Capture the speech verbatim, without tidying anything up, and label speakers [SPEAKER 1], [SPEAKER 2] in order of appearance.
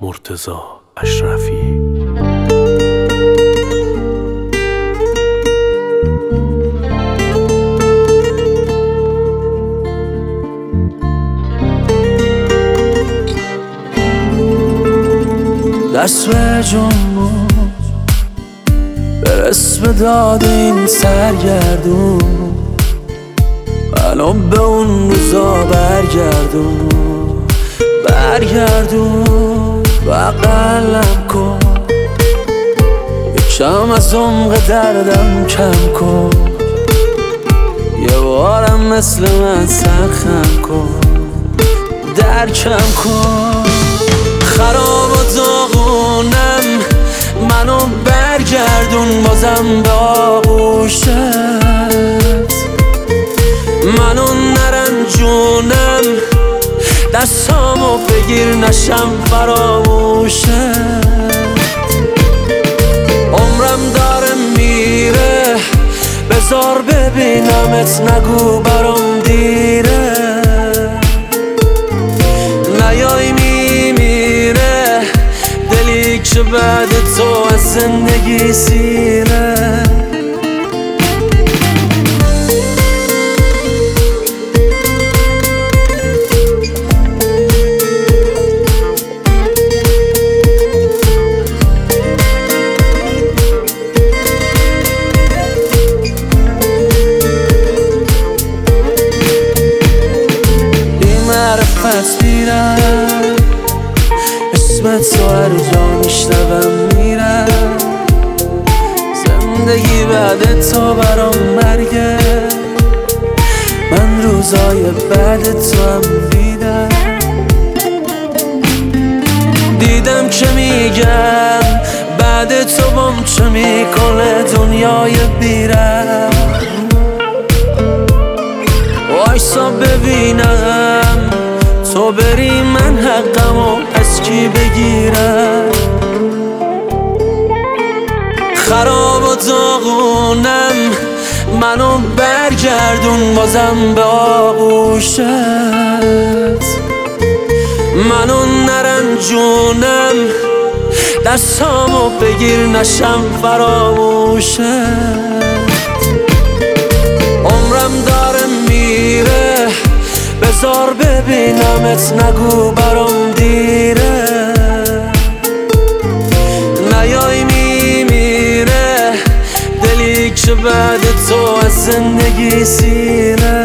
[SPEAKER 1] مرتضی اشرفی.
[SPEAKER 2] دست به جنبون برس به داد این سرگردون، منو به اون روزا برگردون برگردون بغلم کن، یکم از عمق دردم کم کن، یه بارم مثل من سرخم کن، درکم کن. خراب و داغونم منو برگردون بازم به آغوشت، منو نرنجونم دستامو بگیر نشم فراموشت. عمرم داره میره بذار ببینمت، نگو برام دیره، نیای میمیره دلی که بعد تو از زندگی سیره. معرفت میرم اسمت تو هر جا میشنوم میرم، زندگی بعد تو برام مرگه، من روزای بعد تو هم دیدم دیدم که میگم بعد تو بام چه میکنه دنیای بیرم. وایسا ببینم تو بری من حقمو از کی بگیرم. خراب و داغونم منو برگردون بازم به آغوشت، منو نرنجونم دستامو بگیر نشم فراموشت. عمرم داره میره بذار ببینمت، نگو برام دیره، نیای میمیره دلی که بعد تو از زندگی سیره.